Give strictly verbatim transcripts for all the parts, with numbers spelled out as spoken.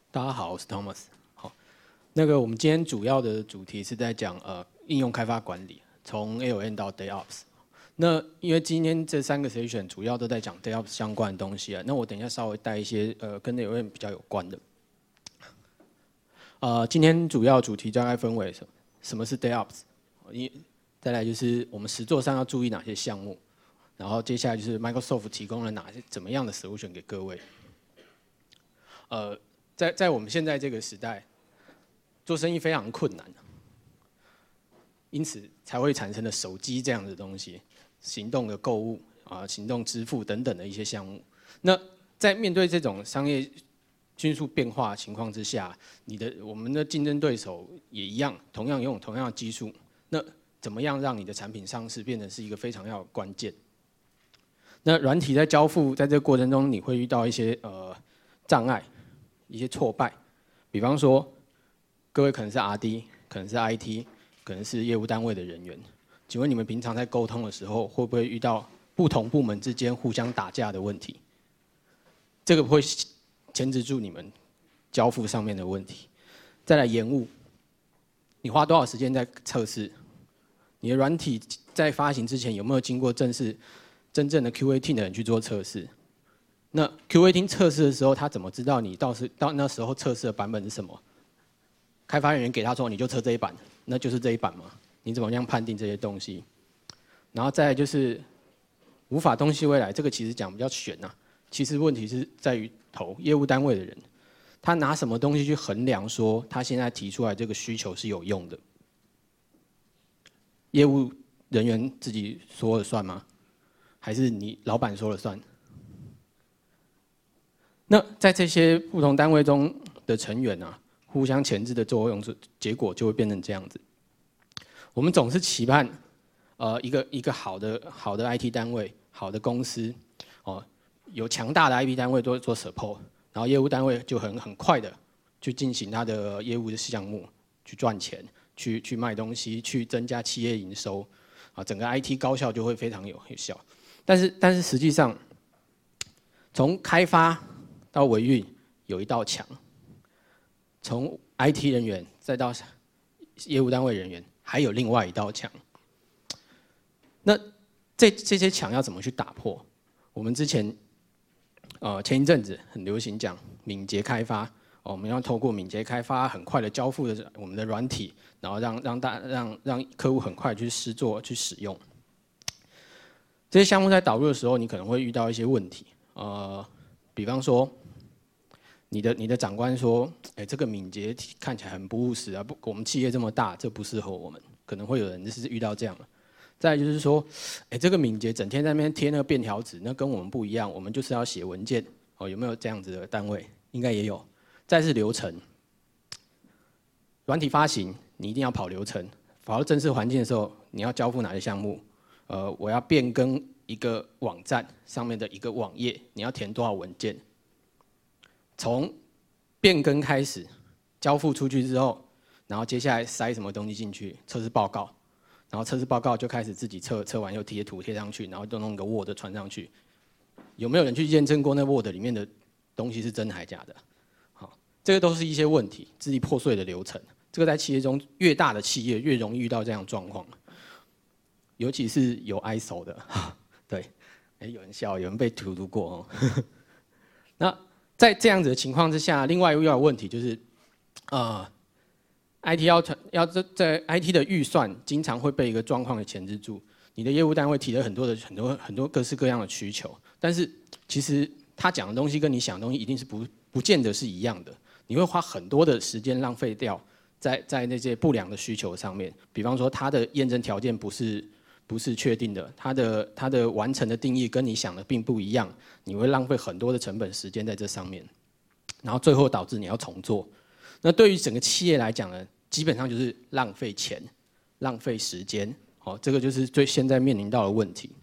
大家好，我是 Thomas。好，那个我们今天主要的主题是在讲呃应用开发管理，从 A L M 到 DevOps。那因为今天这三个 session 主要都在讲 DevOps 相关的东西啊，那我等一下稍微带一些呃跟 A L M 比较有关的。呃，今天主要主题大概分为什么？什么是 DevOps？ 一再来就是我们实作上要注意哪些项目，然后接下来就是 Microsoft 提供了哪些怎么样的 solution 给各位。呃，在在我们现在这个时代，做生意非常困难，因此才会产生了手机这样的东西，行动的购物啊、行动支付等等的一些项目。那在面对这种商业迅速变化的情况之下，你的我们的竞争对手也一样，同样拥有同样的技术，那怎么样让你的产品上市变成是一个非常要的关键？那软体在交付在这个过程中，你会遇到一些呃障碍，一些挫败，比方说，各位可能是 R D， 可能是 I T， 可能是业务单位的人员，请问你们平常在沟通的时候，会不会遇到不同部门之间互相打架的问题？这个会牵制住你们交付上面的问题。再来延误，你花多少时间在测试？你的软体在发行之前有没有经过正式、真正的 Q A team 的人去做测试？那 Q A team 测试的时候，他怎么知道你到时到那时候测试的版本是什么？开发人员给他说你就测这一版，那就是这一版嘛？你怎么样判定这些东西？然后再来就是无法东西未来，这个其实讲比较悬呐、啊。其实问题是在于头业务单位的人，他拿什么东西去衡量说他现在提出来这个需求是有用的？业务人员自己说了算吗？还是你老板说了算？那在这些不同单位中的成员啊，互相钳制的作用，结果就会变成这样子。我们总是期盼，呃，一个一个好的好的 I T 单位、好的公司，哦，有强大的 I T 单位做做 support， 然后业务单位就很很快的去进行它的业务的项目，去赚钱，去去卖东西，去增加企业营收，啊，整个 I T 高效就会非常有有效。但是但是实际上，从开发到维运有一道墙，从 I T 人员再到业务单位人员，还有另外一道墙。那这这些墙要怎么去打破？我们之前呃前一阵子很流行讲敏捷开发，哦，我们要透过敏捷开发很快的交付的我们的软体，然后让让大让让客户很快去施作去使用。这些项目在导入的时候，你可能会遇到一些问题，呃，比方说，你的你的长官说，哎，这个敏捷看起来很不务实啊，不，我们企业这么大，这不适合我们，可能会有人就是遇到这样的。再来就是说，哎，这个敏捷整天在那边贴那个便条纸，那跟我们不一样，我们就是要写文件，哦，有没有这样子的单位？应该也有。再是流程，软体发行你一定要跑流程，跑到正式环境的时候，你要交付哪些项目？呃，我要变更一个网站上面的一个网页，你要填多少文件？从变更开始，交付出去之后，然后接下来塞什么东西进去？测试报告，然后测试报告就开始自己测，测完又贴图贴上去，然后就弄个 Word 传上去。有没有人去验证过那 Word 里面的东西是真还假的？好，这个都是一些问题，支离破碎的流程。这个在企业中，越大的企业越容易遇到这样的状况。尤其是有 I S O 的，对，哎，有人笑，有人被荼毒过哦。那在这样子的情况之下，另外又有问题就是，呃 ，I T 要要在 I T 的预算经常会被一个状况给钳制住。你的业务单位提了很多的很多很多各式各样的需求，但是其实他讲的东西跟你想的东西一定是不不见得是一样的。你会花很多的时间浪费掉在在那些不良的需求上面，比方说他的验证条件不是。不是确定的，它的它的完成的定义跟你想的并不一样，你会浪费很多的成本时间在这上面，然后最后导致你要重做。那对于整个企业来讲呢，基本上就是浪费钱、浪费时间，哦，这个就是最现在面临到的问题。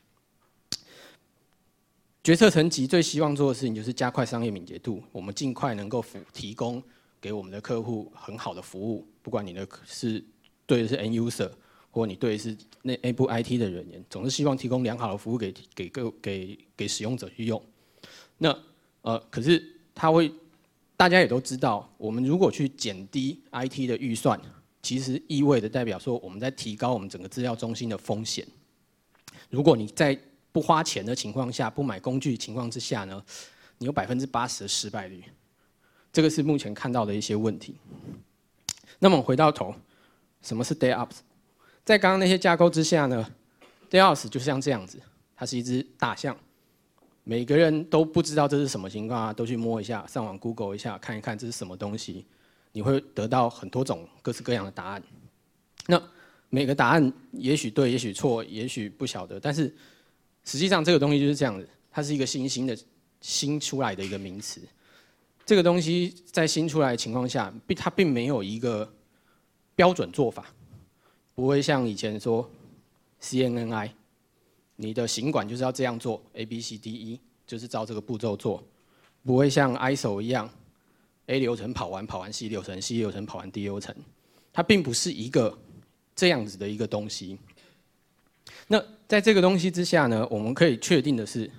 决策层级最希望做的事情就是加快商业敏捷度，我们尽快能够提供给我们的客户很好的服务，不管你的是对的是 end user。或你对是内部 I T 的人员，总是希望提供良好的服务给给各给给使用者去用。那呃，可是他会大家也都知道，我们如果去减低 I T 的预算，其实意味着代表说我们在提高我们整个资料中心的风险。如果你在不花钱的情况下，不买工具情况之下呢，你有百分之八十的失败率。这个是目前看到的一些问题。那么回到头，什么是 DevOps？ 在刚刚那些架构之下呢 ，DevOps 就像这样子，它是一只大象，每个人都不知道这是什么情况啊，都去摸一下，上网 Google 一下，看一看这是什么东西，你会得到很多种各式各样的答案。那每个答案也许对，也许错，也许不晓得，但是实际上这个东西就是这样子，它是一个新兴的新出来的一个名词。这个东西在新出来的情况下，它并没有一个标准做法，不会像以前说 C N N I， 你的行管就是要这样做 A B C D E， 就是照这个步骤做，不会像 I S O 一样 A 流程跑完跑完 C 流程 C 流程跑完 D 流程，它并不是一个这样子的一个东西。那在这个东西之下呢，我们可以确定的是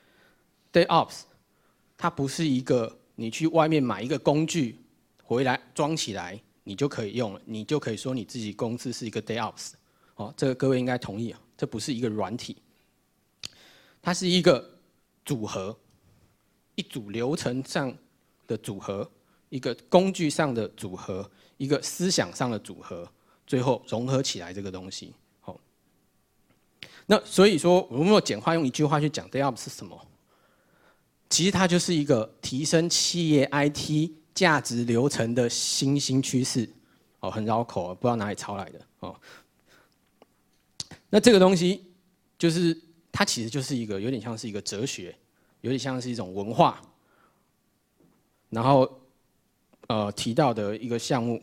，DevOps 它不是一个你去外面买一个工具回来装起来，你就可以用了，你就可以说你自己公司是一个 DevOps。哦，这个各位应该同意啊，这不是一个软体，它是一个组合，一组流程上的组合，一个工具上的组合，一个思想上的组合，最后融合起来这个东西。好，那所以说，我们如果简化用一句话去讲 DevOps 是什么？其实它就是一个提升企业 I T 价值流程的新兴趋势。哦，很绕口，不知道哪里抄来的哦。那这个东西就是它其实就是一个有点像是一个哲学，有点像是一种文化，然后呃提到的一个项目。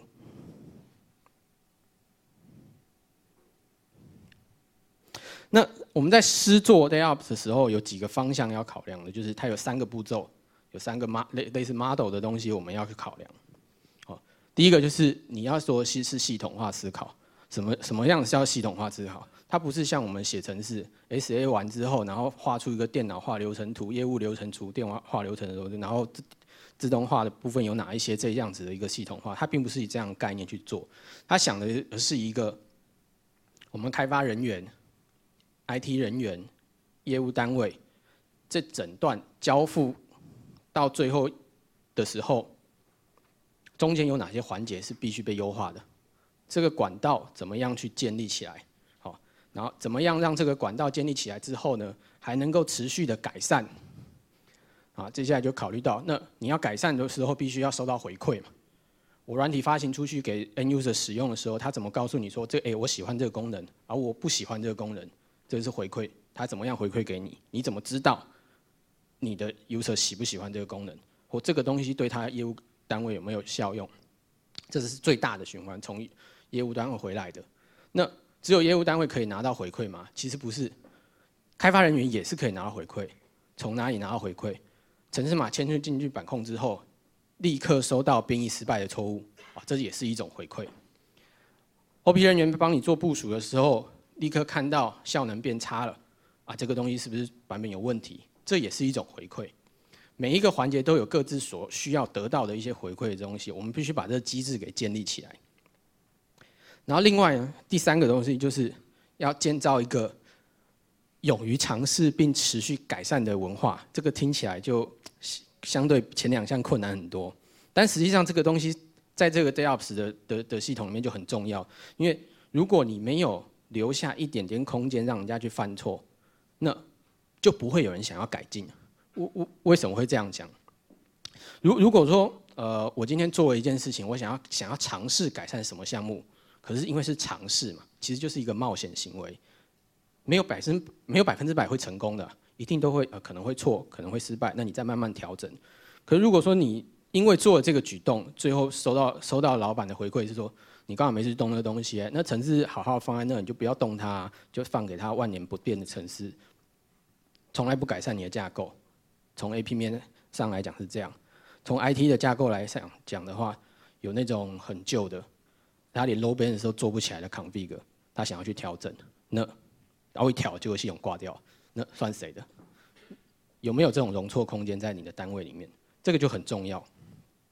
那我们在施做 DevOps 的时候，有几个方向要考量的，就是它有三个步骤，有三个 类类似 model 的东西，我们要去考量。好，第一个就是你要说是是系统化思考，什么什么样叫系统化思考？它不是像我们写程式 S A 完之后，然后画出一个电脑化流程图、业务流程图、电话化流程的时候，然后自自动化的部分有哪一些这样子的一个系统化，它并不是以这样的概念去做，它想的是一个我们开发人员。I T 人员、业务单位，这整段交付到最后的时候，中间有哪些环节是必须被优化的？这个管道怎么样去建立起来？好，然后怎么样让这个管道建立起来之后呢，还能够持续的改善？啊，接下来就考虑到，那你要改善的时候，必须要收到回馈嘛。我软体发行出去给 End User 使用的时候，他怎么告诉你说，这哎、欸、我喜欢这个功能，而我不喜欢这个功能？这是回馈，他怎么样回馈给你？你怎么知道你的 user 喜不喜欢这个功能，或这个东西对他业务单位有没有效用？这是最大的循环，从业务单位回来的。那只有业务单位可以拿到回馈吗？其实不是，开发人员也是可以拿到回馈。从哪里拿到回馈？程式码迁入进去板控之后，立刻收到编译失败的错误，啊，这也是一种回馈。O P 人员帮你做部署的时候，立刻看到效能变差了，啊，这个东西是不是版本有问题？这也是一种回馈。每一个环节都有各自所需要得到的一些回馈的东西，我们必须把这个机制给建立起来。然后另外呢，第三个东西就是要建造一个勇于尝试并持续改善的文化。这个听起来就相对前两项困难很多，但实际上这个东西在这个 DevOps 的的的系统里面就很重要，因为如果你没有留下一点点空间让人家去犯错，那就不会有人想要改进。我我为什么会这样讲？如如果说呃，我今天做了一件事情，我想要想要尝试改善什么项目，可是因为是尝试嘛，其实就是一个冒险行为，没有百分没有百分之百会成功的，一定都会呃可能会错，可能会失败，那你再慢慢调整。可是如果说你因为做了这个举动，最后收到收到老板的回馈是说，你刚好没去动那个东西，那程式好好放在那，你就不要动它，就放给它万年不变的程式，从来不改善你的架构。从 A P 面上来讲是这样，从 I T 的架构来讲讲的话，有那种很旧的，他连 low band 的时候做不起来的 config， 他想要去调整，那然后一调结果系统挂掉，那算谁的？有没有这种容错空间在你的单位里面？这个就很重要。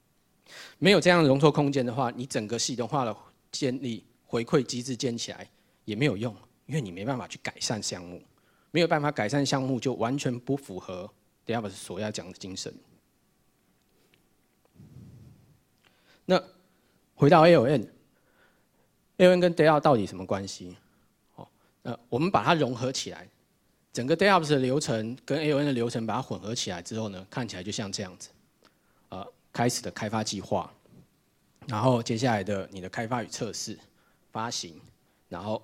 没有这样的容错空间的话，你整个系统化的建立回馈机制建起来也没有用，因为你没办法去改善项目，没有办法改善项目，就完全不符合 DevOps 所要讲的精神。那回到 A L N，A L N 跟 DevOps 到底什么关系？哦，那我们把它融合起来，整个 DevOps 的流程跟 A L N 的流程把它混合起来之后呢，看起来就像这样子。呃，开始的开发计划，然后接下来的你的开发与测试、发行，然后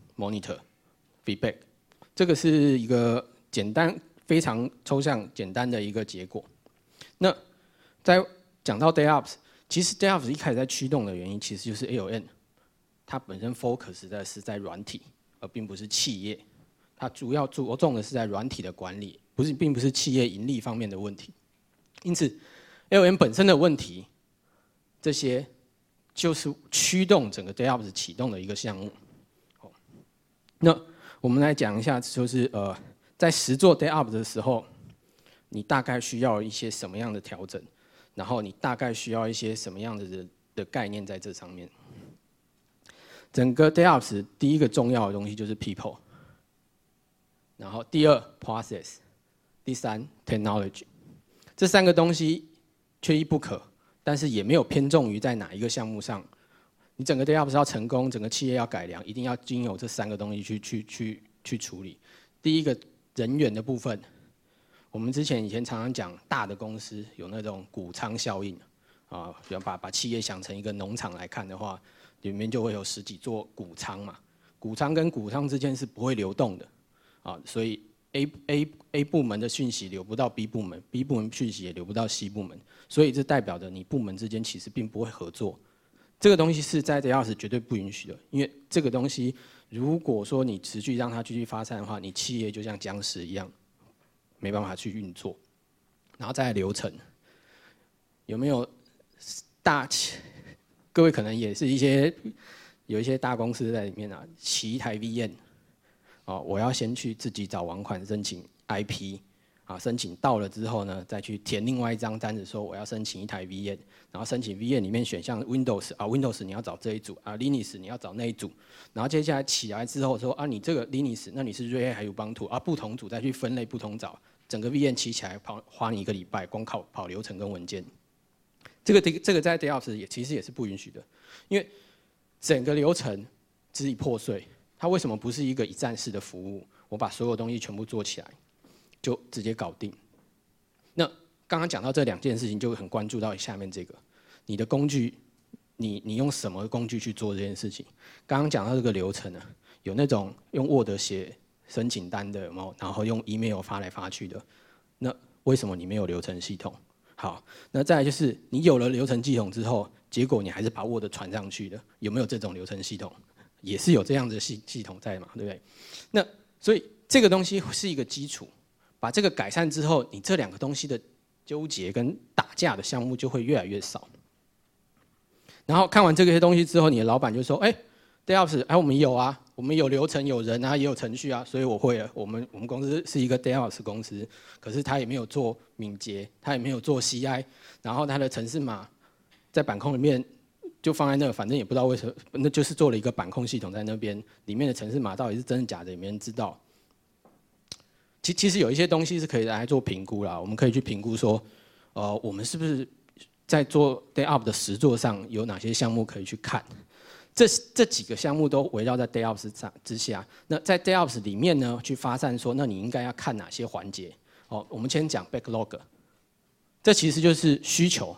monitor、feedback， 这个是一个简单、非常抽象、简单的一个结果。那在讲到 DevOps， 其实 DevOps 一开始在驱动的原因，其实就是 A L N， 它本身 focus 的是在软体，而并不是企业。它主要着重的是在软体的管理，不是，并不是企业盈利方面的问题。因此 A L N 本身的问题，这些就是驱动整个 DevOps 启动的一个项目。那我们来讲一下，就是呃，在实做 DevOps 的时候，你大概需要一些什么样的调整，然后你大概需要一些什么样的的概念在这上面。整个 DevOps 第一个重要的东西就是 people， 然后第二 process， 第三 technology， 这三个东西缺一不可，但是也没有偏重于在哪一个项目上。你整个 DevOps 要成功，整个企业要改良，一定要经由这三个东西去去去去处理。第一个人员的部分，我们之前以前常常讲，大的公司有那种谷仓效应啊，比如把把企业想成一个农场来看的话，里面就会有十几座谷仓嘛。谷仓跟谷仓之间是不会流动的啊，所以 A A A 部门的讯息流不到 B 部门 ，B 部门讯息也流不到 C 部门，所以这代表着你部门之间其实并不会合作。这个东西是在 DevOps 绝对不允许的，因为这个东西如果说你持续让它继续发散的话，你企业就像僵尸一样，没办法去运作。然后再来流程，有没有大企？各位可能也是一些有一些大公司在里面啊，骑一台 V N。哦，我要先去自己找网款申请 I P， 啊，申请到了之后呢，再去填另外一张单子，说我要申请一台 V N， 然后申请 V N 里面选项 Windows 啊 ，Windows 你要找这一组啊 ，Linux 你要找那一组，然后接下来起来之后说啊，你这个 Linux， 那你是 Red Hat 还有 Ubuntu 啊，不同组再去分类不同找，整个 V N 起起来跑花你一个礼拜，光靠跑流程跟文件，这个这个在 DevOps 也其实也是不允许的，因为整个流程支离破碎。它为什么不是一个一站式的服务？我把所有东西全部做起来，就直接搞定。那刚刚讲到这两件事情，就很关注到下面这个，你的工具，你你用什么工具去做这件事情？刚刚讲到这个流程呢，有那种用 Word 写申请单的，有没有？然后用 email 发来发去的，那为什么你没有流程系统？好，那再来就是你有了流程系统之后，结果你还是把 Word 传上去的，有没有这种流程系统？也是有这样的系系统在嘛，对不对？那所以这个东西是一个基础，把这个改善之后，你这两个东西的纠结跟打架的项目就会越来越少。然后看完这些东西之后，你的老板就说：“哎 ，DevOps， 哎，我们有啊，我们有流程、有人啊，也有程序啊，所以我会了。我们我们公司是一个 DevOps 公司，可是他也没有做敏捷，他也没有做 C I， 然后他的程式码在板控里面。”就放在那，反正也不知道为什么，那就是做了一个板控系统在那边，里面的程式码到底是真的假的，也没人知道。其其实有一些东西是可以来做评估啦，我们可以去评估说，呃，我们是不是在做 DevOps 的实作上有哪些项目可以去看？这这几个项目都围绕在 DevOps 之下。那在 DevOps 里面呢，去发散说，那你应该要看哪些环节？哦，我们先讲 Backlog， 这其实就是需求。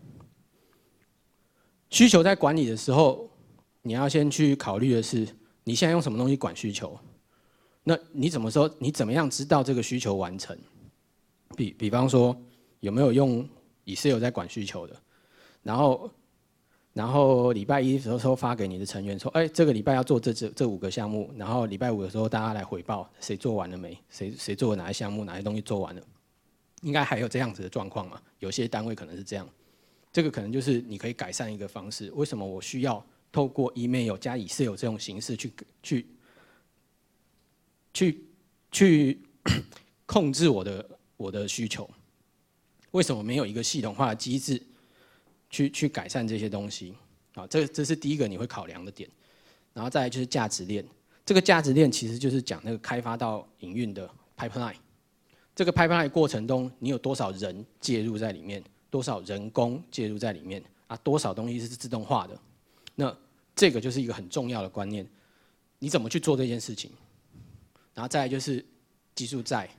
需求在管理的时候，你要先去考虑的是，你现在用什么东西管需求？那你怎么说？你怎么样知道这个需求完成？比比方说，有没有用 Excel 在管需求的？然后，然后礼拜一的时候发给你的成员说，哎，这个礼拜要做这这这五个项目，然后礼拜五的时候大家来回报，谁做完了没？谁谁做了哪些项目？哪些东西做完了？应该还有这样子的状况嘛？有些单位可能是这样。这个可能就是你可以改善一个方式。为什么我需要透过 email 加 Excel 这种形式去去去去控制我的我的需求？为什么没有一个系统化的机制， 去去改善这些东西。啊，这这是第一个你会考量的点。然后再来就是价值链，这个价值链其实就是讲那个开发到营运的 pipeline。这个 pipeline 过程中，你有多少人介入在里面，多少人工介入在里面啊，多少东西是自动化的。那这个就是一个很重要的观念，你怎么去做这件事情？然后再来就是技术债，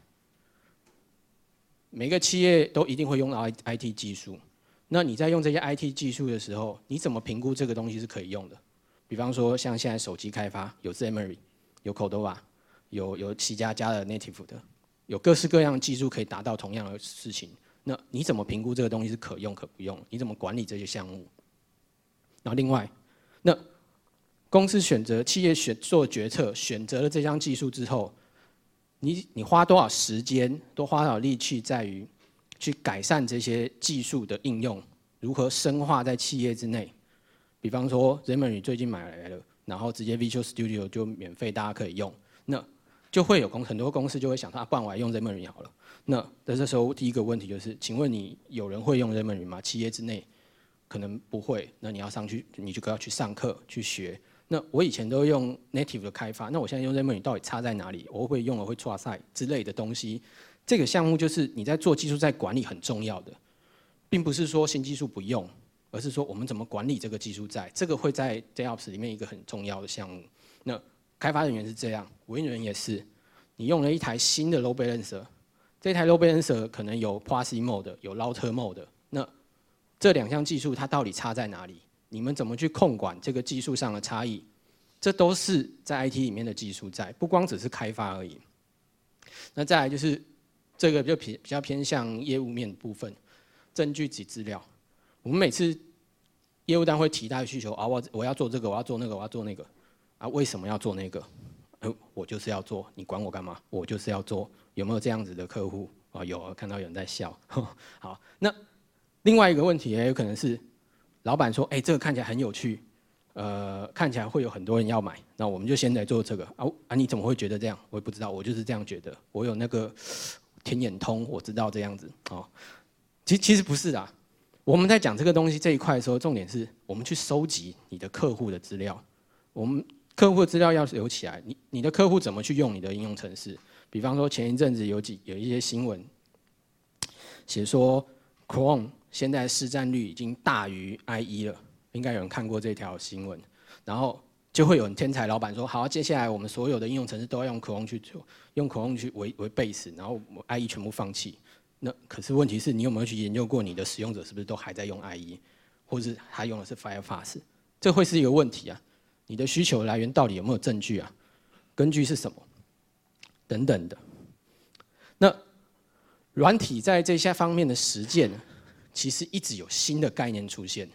每个企业都一定会用到 I T 技术。那你在用这些 I T 技术的时候，你怎么评估这个东西是可以用的？比方说像现在手机开发有 Xamarin， 有 Cordova， 有有其他家的 native 的，有各式各样的技术可以达到同样的事情。那你怎么评估这个东西是可用可不用？你怎么管理这些项目？然后另外，那公司选择企业选做决策，选择了这项技术之后，你你花多少时间，多花多少力气在于去改善这些技术的应用，如何深化在企业之内。比方说 Xamarin 最近买来了，然后直接 Visual Studio 就免费大家可以用，那就会有公很多公司就会想，啊，不然我来用 Xamarin 好了。那在这时候第一个问题就是，请问你有人会用 Xamarin 吗？企业之内可能不会，那你要上去，你就要去上课去学。那我以前都用 native 的开发，那我现在用 Xamarin 到底差在哪里？我会不会用了会错赛之类的东西？这个项目就是你在做技术在管理很重要的，并不是说新技术不用，而是说我们怎么管理这个技术在，这个会在 DevOps 里面一个很重要的项目。那开发人员是这样，维运人员也是，你用了一台新的 Load Balancer， 这台 Load Balancer 可能有 P A S I Mode， 有 Router Mode， 那这两项技术它到底差在哪里？你们怎么去控管这个技术上的差异？这都是在 I T 里面的技术在，不光只是开发而已。那再来就是这个就比比较偏向业务面的部分，证据及资料。我们每次业务单会提他的需求啊，我我要做这个，我要做那个，我要做那个啊，为什么要做那个？呃，我就是要做，你管我干嘛？我就是要做。有没有这样子的客户？啊，有，看到有人在笑。好，那另外一个问题也有可能是，老板说，哎、欸，这个看起来很有趣，呃，看起来会有很多人要买，那我们就先来做这个啊啊！你怎么会觉得这样？我也不知道，我就是这样觉得，我有那个天眼通，我知道这样子哦。其其实不是啊，我们在讲这个东西这一块的时候，重点是我们去收集你的客户的资料，我们客户的资料要留起来，你你的客户怎么去用你的应用程式？比方说前一阵子有几有一些新闻写说 Chrome 现在市占率已经大于 I E 了，应该有人看过这条新闻。然后就会有人天才老板说，好，接下来我们所有的应用程式都要用 Chrome 去做，用 Chrome 去为为 base， 然后 I E 全部放弃。那可是问题是你有没有去研究过你的使用者是不是都还在用 I E， 或是他用的是 Firefox？ 这会是一个问题啊。你的需求来源到底有没有证据啊？根据是什么？等等的。那软体在这些方面的实践，其实一直有新的概念出现，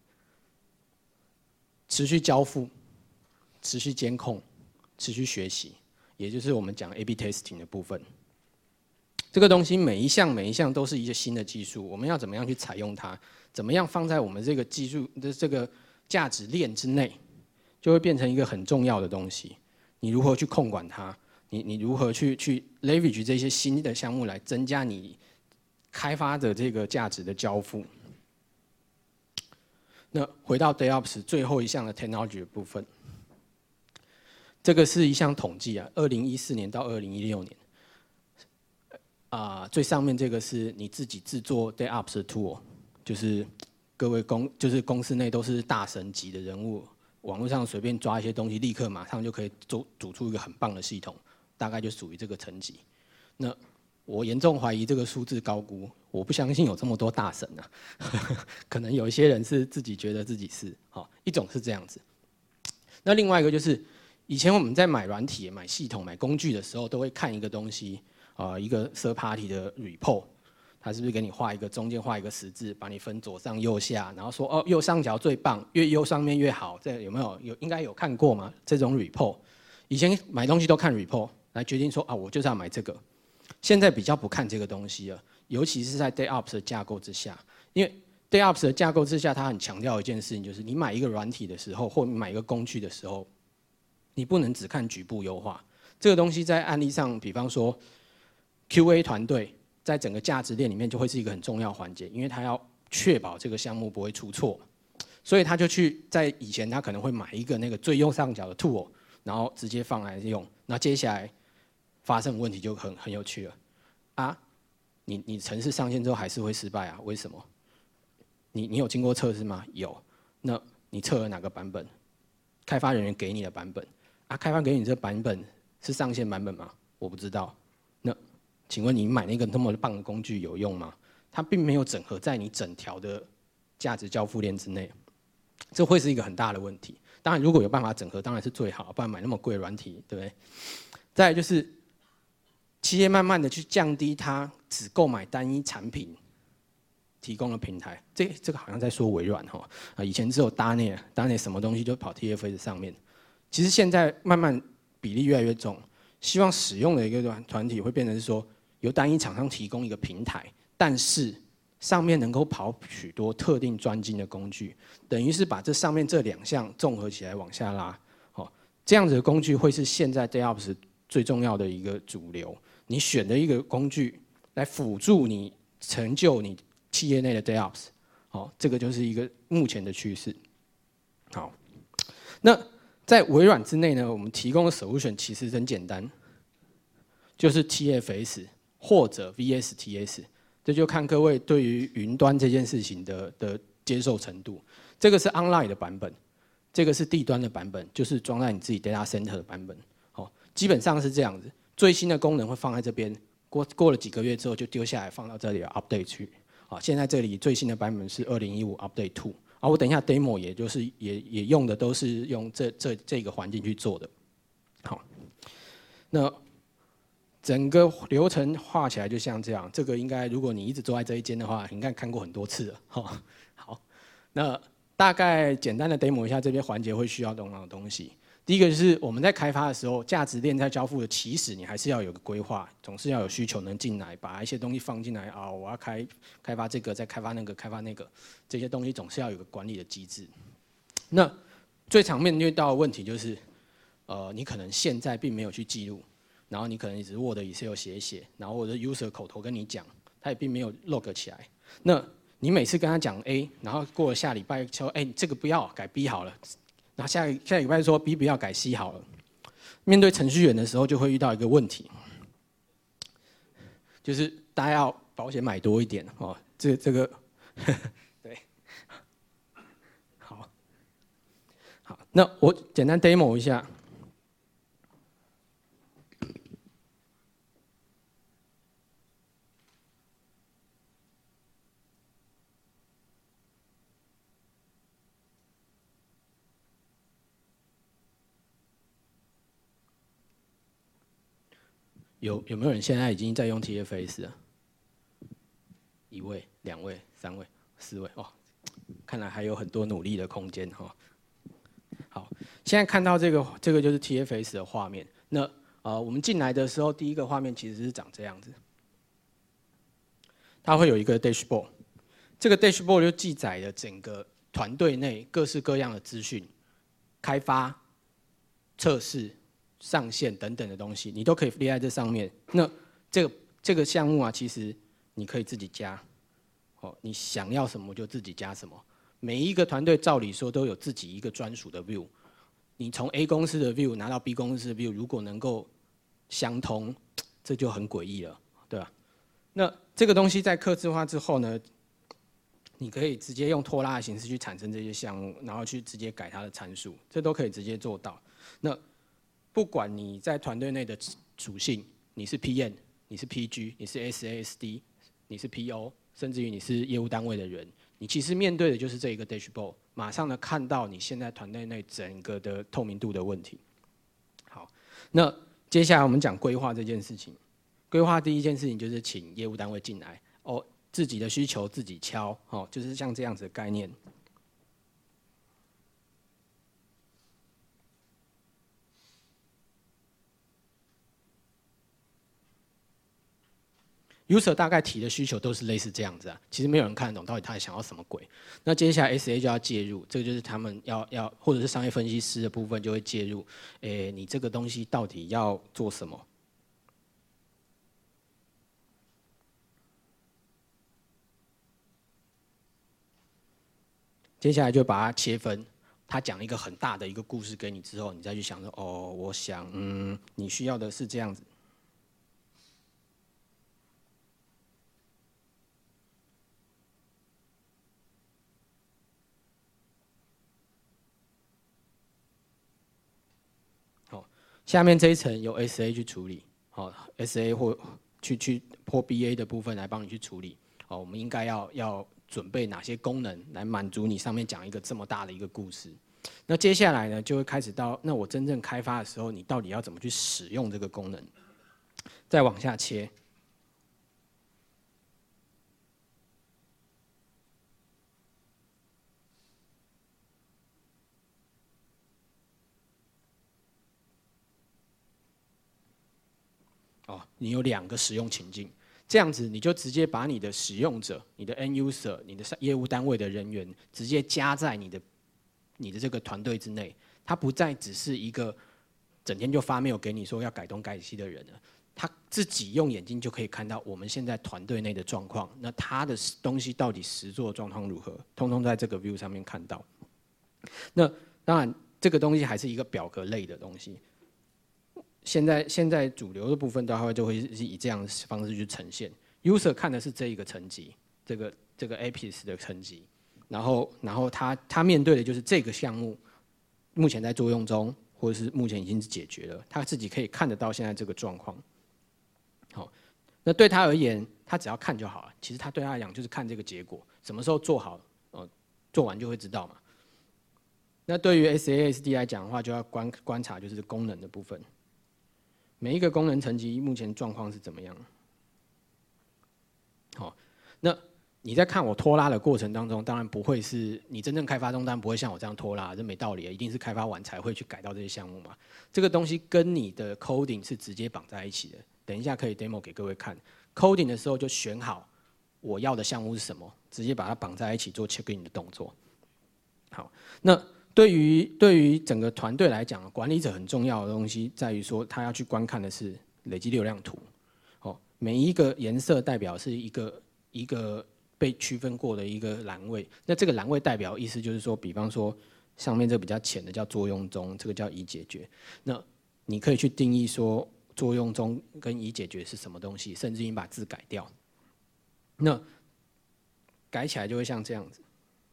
持续交付、持续监控、持续学习，也就是我们讲 A B testing 的部分。这个东西每一项每一项都是一些新的技术，我们要怎么样去采用它？怎么样放在我们这个技术的这个价值链之内，就会变成一个很重要的东西。你如何去控管它？你你如何去去 leverage 这些新的项目来增加你开发的这个价值的交付？那回到 DevOps 最后一项的 technology 的部分，这个是一项统计啊，二零一四年到二零一六年，啊、呃，最上面这个是你自己制作 DevOps 的 tool， 就是各位公就是公司内都是大神级的人物，网络上随便抓一些东西，立刻马上就可以做组出一个很棒的系统，大概就属于这个层级。那我严重怀疑这个数字高估，我不相信有这么多大神啊，可能有一些人是自己觉得自己是，好，一种是这样子。那另外一个就是，以前我们在买软体、买系统、买工具的时候，都会看一个东西，啊、呃，一个 third party 的 report， 它是不是给你画一个中间画一个十字，把你分左上右下，然后说哦右上角最棒，越右上面越好，这有没有？有应该有看过吗？这种 report， 以前买东西都看 report 来决定说啊，我就是要买这个。现在比较不看这个东西了，尤其是在 DevOps 的架构之下，因为 DevOps 的架构之下，它很强调一件事情，就是你买一个软体的时候，或你买一个工具的时候，你不能只看局部优化。这个东西在案例上，比方说 Q A 团队在整个价值链里面就会是一个很重要环节，因为它要确保这个项目不会出错，所以他就去在以前他可能会买一个那个最右上角的 tool， 然后直接放来用。那接下来发生问题就很很有趣了啊！你你程式上线之后还是会失败啊？为什么？你你有经过测试吗？有。那你测了哪个版本？开发人员给你的版本啊？开发给你这个版本是上线版本吗？我不知道。那请问你买那个那么棒的工具有用吗？它并没有整合在你整条的价值交付链之内，这会是一个很大的问题。当然，如果有办法整合，当然是最好，不然买那么贵的软体，对不对？再来就是企业慢慢的去降低它只购买单一产品提供的平台，这这个好像在说微软哈啊，以前只有 .dot net，.dot net 什么东西就跑 T F S 上面，其实现在慢慢比例越来越重，希望使用的一个团团体会变成是说，由单一厂商提供一个平台，但是上面能够跑许多特定专精的工具，等于是把这上面这两项综合起来往下拉，哦，这样子的工具会是现在 DevOps 最重要的一个主流。你选的一个工具来辅助你成就你企业内的 DevOps， 好，这个就是一个目前的趋势。好，那在微软之内呢，我们提供的 solution 其实很简单，就是 T F S 或者 V S T S， 这就看各位对于云端这件事情的的接受程度。这个是 online 的版本，这个是地端的版本，就是装在你自己 data center 的版本。好，基本上是这样子。最新的功能会放在这边，过过了几个月之后就丢下来放到这里 update 去。好，现在这里最新的版本是二零一五 update two。啊，我等一下 demo 也就是也也用的都是用这这这个环境去做的。好，那整个流程画起来就像这样。这个应该如果你一直坐在这一间的话，应该看过很多次了。哈，好，那大概简单的 demo 一下这边环节会需要动脑的东西。第一个就是我们在开发的时候，价值链在交付的起始，你还是要有个规划，总是要有需求能进来，把一些东西放进来啊，我要开开发这个，再开发那个，开发那个，这些东西总是要有个管理的机制。那最常面对到的问题就是，呃，你可能现在并没有去记录，然后你可能只是 Word、Excel 写一写，然后我的 user 口头跟你讲，他也并没有 log 起来。那你每次跟他讲 A， 然后过了下礼拜说，哎、欸，这个不要改 B 好了。然后下下礼拜说 B 不要改 C 好了。面对程序员的时候，就会遇到一个问题，就是大家要保险买多一点哦。这这个，对，好，好，那我简单 demo 一下。有有没有人现在已经在用 T F S 了？一位、两位、三位、四位哦，看来还有很多努力的空间哈。好，现在看到这个这个就是 T F S 的画面。那呃，我们进来的时候，第一个画面其实是长这样子，它会有一个 dashboard， 这个 dashboard 就记载了整个团队内各式各样的资讯，开发、测试、上线等等的东西，你都可以列在这上面。那这个这个项目啊，其实你可以自己加，哦，你想要什么就自己加什么。每一个团队照理说都有自己一个专属的 view， 你从 A 公司的 view 拿到 B 公司的 view， 如果能够相通，这就很诡异了，对吧？那这个东西在客制化之后呢，你可以直接用拖拉的形式去产生这些项目，然后去直接改它的参数，这都可以直接做到。那不管你在团队内的属性，你是 P M， 你是 P G， 你是 S A S D， 你是 P O， 甚至于你是业务单位的人，你其实面对的就是这一个 dashboard， 马上的看到你现在团队内整个的透明度的问题。好，那接下来我们讲规划这件事情。规划第一件事情就是请业务单位进来，哦，自己的需求自己敲，哦，就是像这样子的概念。user 大概提的需求都是类似这样子啊，其实没有人看得懂到底他想要什么鬼。那接下来 S A 就要介入，这个就是他们要要或者是商业分析师的部分就会介入，诶，你这个东西到底要做什么？ 接下来就把它切分。他讲一个很大的一个故事给你之后，你再去想说，哦，我想，嗯，你需要的是这样子。好，下面这一层由 S A 去处理，好 ，S A 或去去或 B A 的部分来帮你去处理。哦，我们应该要要准备哪些功能来满足你上面讲一个这么大的一个故事？那接下来呢，就会开始到那我真正开发的时候，你到底要怎么去使用这个功能？再往下切。哦，你有两个使用情境，这样子你就直接把你的使用者、你的 end user、你的业务单位的人员，直接加在你的你的这个团队之内，他不再只是一个整天就发 mail 给你说要改东改西的人了，他自己用眼睛就可以看到我们现在团队内的状况，那他的东西到底实作状况如何，通通在这个 view 上面看到。那当然，这个东西还是一个表格类的东西。现在现在主流的部分都会就会是以这样的方式去呈现 ，user 看的是这一个层级，这个这个 A P I S 的层级，然后然后他他面对的就是这个项目目前在作用中，或者是目前已经是解决了，他自己可以看得到现在这个状况。好，那对他而言，他只要看就好了。其实他对他来讲就是看这个结果，什么时候做好，呃，做完就会知道嘛。那对于 S A S D 来讲的话，就要观观察就是功能的部分。每一个功能层级目前状况是怎么样？好，那你在看我拖拉的过程当中，当然不会是你真正开发中，当然不会像我这样拖拉，这没道理，一定是开发完才会去改到这些项目嘛。这个东西跟你的 coding 是直接绑在一起的。等一下可以 demo 给各位看 ，coding 的时候就选好我要的项目是什么，直接把它绑在一起做 check in 的动作。好，那对于对于整个团队来讲，管理者很重要的东西在于说，他要去观看的是累积流量图。哦，每一个颜色代表是一个一个被区分过的一个栏位。那这个栏位代表意思就是说，比方说上面这比较浅的叫作用中，这个叫已解决。那你可以去定义说，作用中跟已解决是什么东西，甚至你把字改掉。那改起来就会像这样子。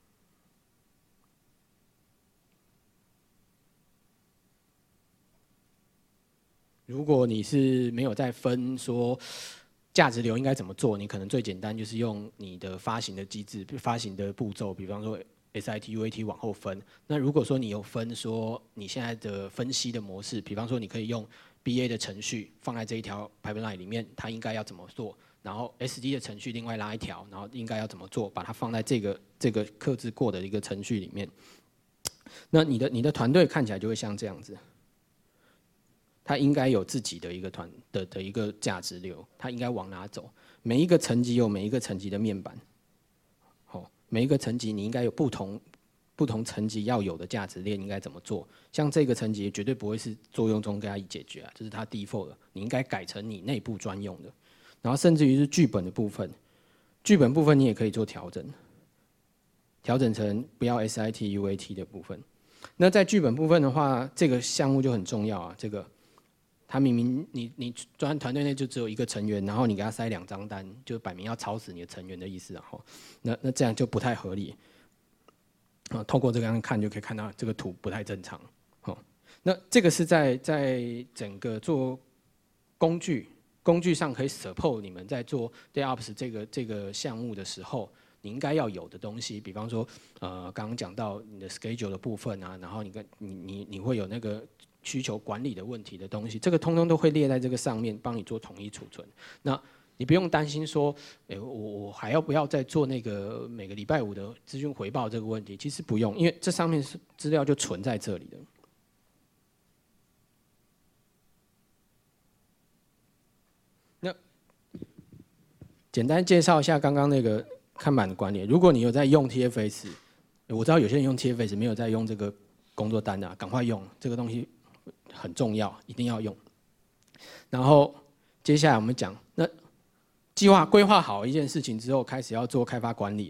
如果你是没有在分说价值流应该怎么做，你可能最简单就是用你的发行的机制、发行的步骤，比方说 S I T、U A T 往后分。那如果说你有分说你现在的分析的模式，比方说你可以用 B A 的程序放在这一条 pipeline 里面，它应该要怎么做？然后 S D 的程序另外拉一条，然后应该要怎么做？把它放在这个这个克制过的一个程序里面。那你的你的团队看起来就会像这样子。它应该有自己的一个团的的一个价值流，它应该往哪走？每一个层级有每一个层级的面板，好，每一个层级你应该有不同不同层级要有的价值链应该怎么做？像这个层级绝对不会是作用中给它解决啊，这是它 default 的，你应该改成你内部专用的。然后甚至于是剧本的部分，剧本部分你也可以做调整，调整成不要 S I T U A T 的部分。那在剧本部分的话，这个项目就很重要啊，这个。他明明你你专团队内就只有一个成员，然后你给他塞两张单，就摆明要吵死你的成员的意思啊！吼，那那这样就不太合理啊。透过这个样看就可以看到这个图不太正常。好，那这个是在在整个做工具工具上可以 support 你们在做 DevOps 这个这个项目的时候，你应该要有的东西，比方说呃刚刚讲到你的 schedule 的部分啊，然后你跟你你你会有那个。需求管理的问题的东西，这个通通都会列在这个上面，帮你做统一储存。那你不用担心说，哎、欸，我我还要不要再做那个每个礼拜五的资讯回报这个问题？其实不用，因为这上面是资料就存在这里的。那简单介绍一下刚刚那个看板的管理。如果你有在用 T F S， 我知道有些人用 T F S 没有在用这个工作单的、啊，赶快用这个东西。很重要，一定要用。然后接下来我们讲，那计划规划好一件事情之后，开始要做开发管理。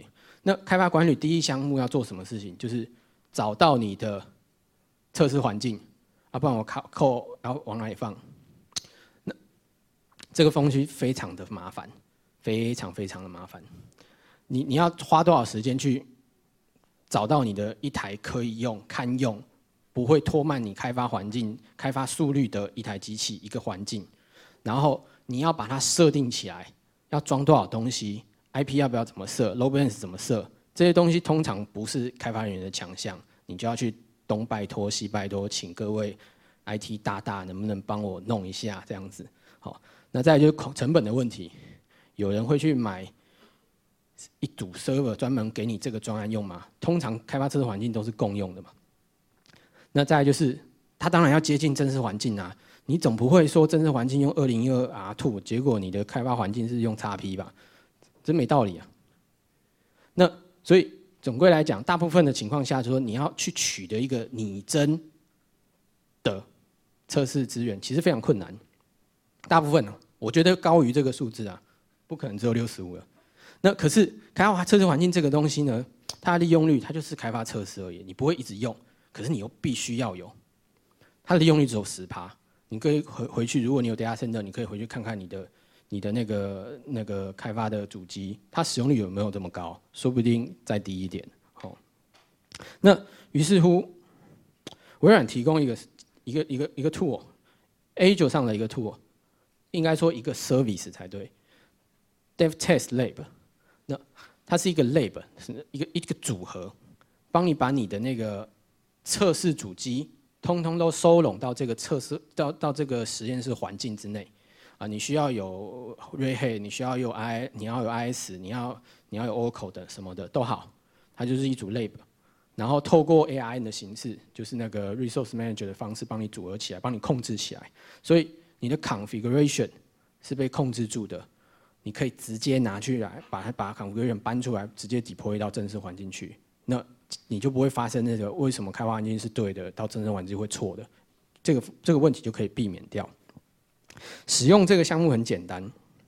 那开发管理第一项目要做什么事情？就是找到你的测试环境啊，不然我靠扣然后往哪里放？那这个东西非常的麻烦，非常非常的麻烦。你你要花多少时间去找到你的一台可以用、堪用、不会拖慢你开发环境、开发速率的一台机器一个环境，然后你要把它设定起来，要装多少东西 ，I P 要不要怎么设 ，load balance 怎么设，这些东西通常不是开发人员的强项，你就要去东拜托西拜托，请各位 I T 大大能不能帮我弄一下这样子。好，那再来就是成本的问题，有人会去买一组 server 专门给你这个专案用吗？通常开发测试环境都是共用的嘛。那再来就是，它当然要接近正式环境啊。你总不会说正式环境用二零一二 R 二， 结果你的开发环境是用 X P 吧？这没道理啊。那所以总归来讲，大部分的情况下，就是说你要去取得一个拟真的测试资源，其实非常困难。大部分呢，我觉得高于这个数字啊，不可能只有六十五了。那可是开发测试环境这个东西呢，它的利用率它就是开发测试而已，你不会一直用，可是你又必须要有。它的利用率只有百分之十，你可以回回去，如果你有 data center， 你可以回去看看你的你的那个那个开发的主机，它使用率有没有这么高？说不定再低一点。好，那于是乎，微软提供一个一个一个一个 tool，Azure 上的一个 tool， 应该说一个 service 才对 ，DevTest Lab。那它是一个 lab， 是一个一个组合，帮你把你的那个测试主机通通都收拢到这个测试到到这个实验室环境之内。啊，你需要有 Red Hat， 你需要有 I， 你要有 I S， 你要你要有 Oracle 的什么的都好，它就是一组 lab， 然后透过 A R M 的形式，就是那个 Resource Manager 的方式，帮你组合起来，帮你控制起来，所以你的 configuration 是被控制住的。你可以直接拿去来把它把 configuration 搬出来，直接 deploy 到正式环境去，那你就不会发生那个为什么开发环境是对的，到正式环境会错的，这个这个问题就可以避免掉。使用这个项目很简单，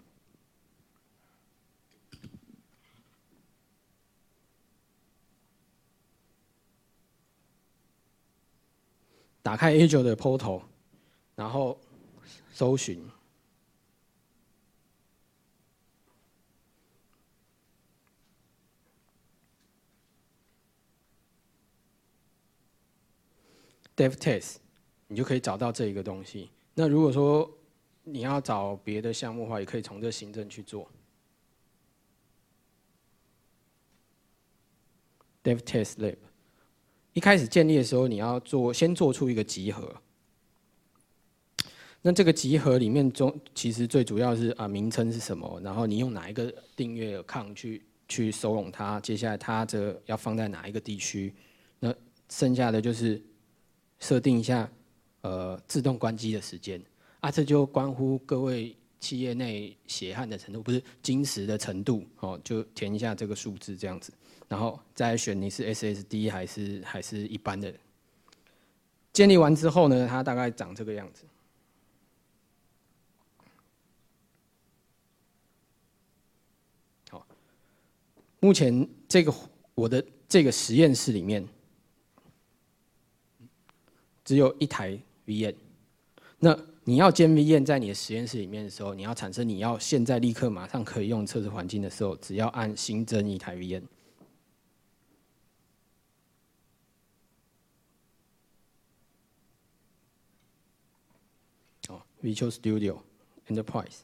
打开 Azure 的 portal， 然后搜寻。DevTest， 你就可以找到这一个东西。那如果说你要找别的项目的话，也可以从这行政去做。DevTest Lab， 一开始建立的时候，你要做先做出一个集合。那这个集合里面中，其实最主要是啊名称是什么，然后你用哪一个订阅 account 去去收拢它，接下来它这要放在哪一个地区，那剩下的就是设定一下呃自动关机的时间啊，这就关乎各位企业内血汗的程度，不是精实的程度哦，就填一下这个数字这样子，然后再选你是 S S D 还是还是一般的。建立完之后呢，它大概长这个样子。好，目前这个我的这个实验室里面只有一台 V M， 那你要建 V M 在你的实验室里面的时候，你要产生你要现在立刻马上可以用测试环境的时候，只要按新增一台 V M。哦 ，Visual Studio Enterprise。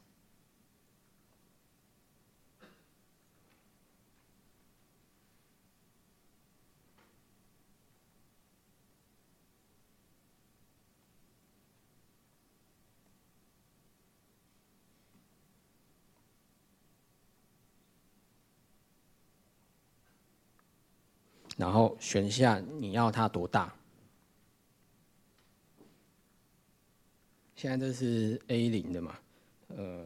然后选下你要它多大。现在这是 A 零的嘛，呃，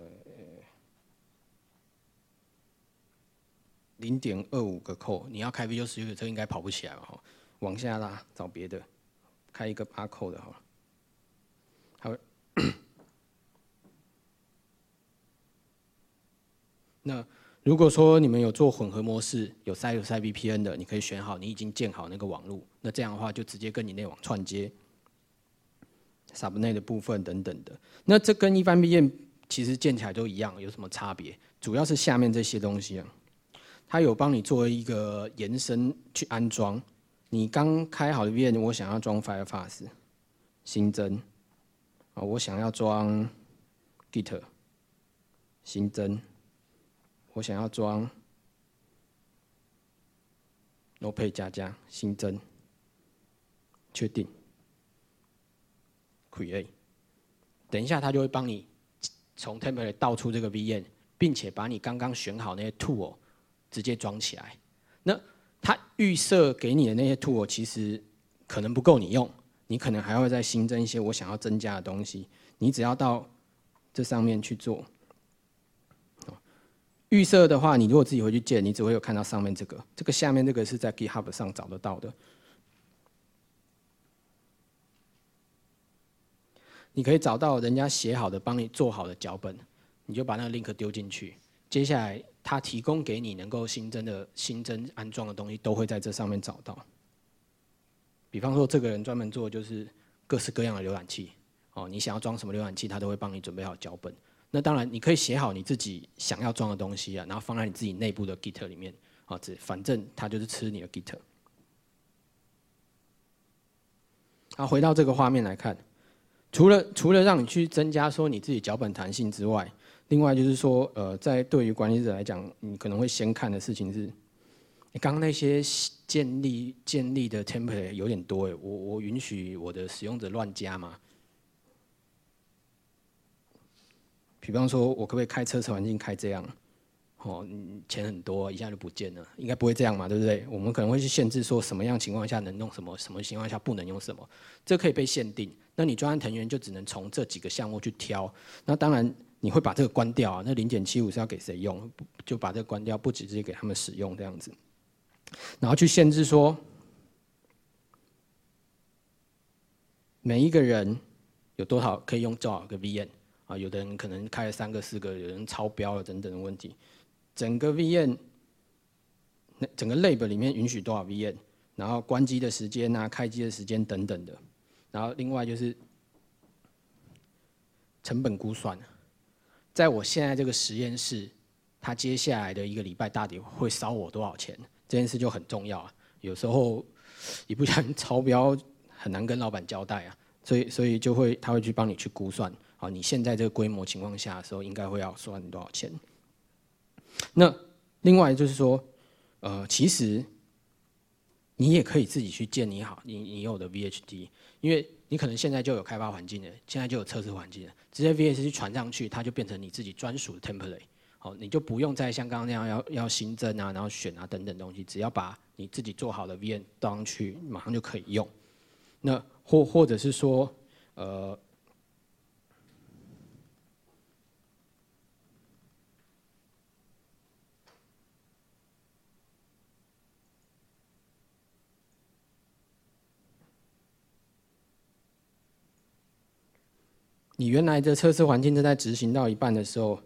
零点二五个扣，你要开 Visual Studio 这应该跑不起来嘛，哈，往下拉找别的，开一个八扣的好了。好，那如果说你们有做混合模式，有塞有塞 V P N 的，你可以选好你已经建好那个网路，那这样的话就直接跟你内网串接 ，subnet 的部分等等的。那这跟一般 V M 其实建起来都一样，有什么差别？主要是下面这些东西啊，它有帮你做一个延伸去安装。你刚开好的 V M， 我想要装 Firefox， 新增，啊，我想要装 Git， 新增。我想要装 Notepad 加加新增，确定 Create， 等一下它就会帮你从 Template 导出这个 V M， 并且把你刚刚选好那些 Tool 直接装起来。那它预设给你的那些 Tool 其实可能不够你用，你可能还会再新增一些我想要增加的东西。你只要到这上面去做。预设的话，你如果自己回去建，你只会有看到上面这个，这个下面这个是在 GitHub 上找得到的。你可以找到人家写好的、帮你做好的脚本，你就把那个 link 丢进去。接下来，他提供给你能够新增的、新增安装的东西，都会在这上面找到。比方说，这个人专门做就是各式各样的浏览器，哦，你想要装什么浏览器，他都会帮你准备好脚本。那当然，你可以写好你自己想要装的东西啊，然后放在你自己内部的 Git 里面，啊，这反正它就是吃你的 Git。好，回到这个画面来看，除了除了让你去增加说你自己脚本弹性之外，另外就是说，呃，在对于管理者来讲，你可能会先看的事情是，刚刚那些建立建立的 template 有点多哎，我我允许我的使用者乱加吗？比方说，我可不可以开测试环境开这样？哦，钱很多，一下就不见了，应该不会这样嘛，对不对？我们可能会去限制说什么样情况下能用什么，什么情况下不能用什么，这可以被限定。那你专案成员就只能从这几个项目去挑。那当然你会把这个关掉啊，那零点七五是要给谁用？就把这个关掉，不直接给他们使用这样子。然后去限制说，每一个人有多少可以用多少个 V M。啊，有的人可能开了三个、四个，有人超标了等等的问题。整个 V M， 那整个 lab 里面允许多少 V M， 然后关机的时间啊、开机的时间等等的。然后另外就是成本估算，在我现在这个实验室，它接下来的一个礼拜到底会烧我多少钱？这件事就很重要啊。有时候一不小心超标，很难跟老板交代啊，所以所以就会他会去帮你去估算。好，你现在这个规模情况下的时候，应该会要算多少钱？那另外就是说，呃，其实你也可以自己去建立好你你有的 V H D， 因为你可能现在就有开发环境了，现在就有测试环境了，直接 V H D 传上去，它就变成你自己专属的 template。好，你就不用再像刚刚那样要要新增啊，然后选啊等等东西，只要把你自己做好的 V M 倒上去，马上就可以用。那或或者是说，呃。你原来的测试环境正在执行到一半的时候，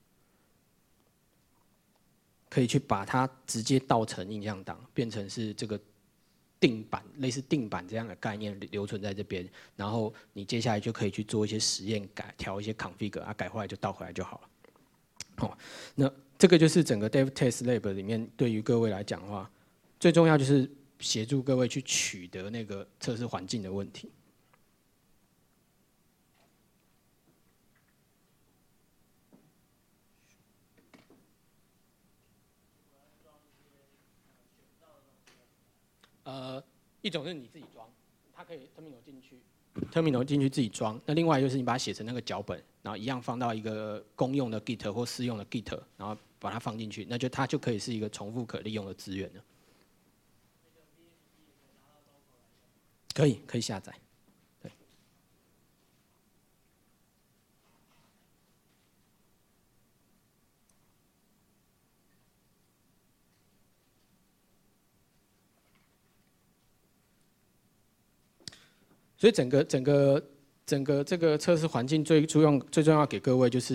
可以去把它直接倒成印象档，变成是这个定版，类似定版这样的概念留存在这边。然后你接下来就可以去做一些实验，改调一些 config 啊，改回来就倒回来就好了。哦，那这个就是整个 Dev Test Lab 里面对于各位来讲的话，最重要就是协助各位去取得那个测试环境的问题。呃，一种是你自己装，它可以 terminal 进去 ，terminal 进去自己装。那另外就是你把它写成那个脚本，然后一样放到一个公用的 Git 或私用的 Git， 然后把它放进去，那就它就可以是一个重复可利用的资源了。可以，可以下载。对。所以整个整个整个这个测试环境最重要最重要给各位就是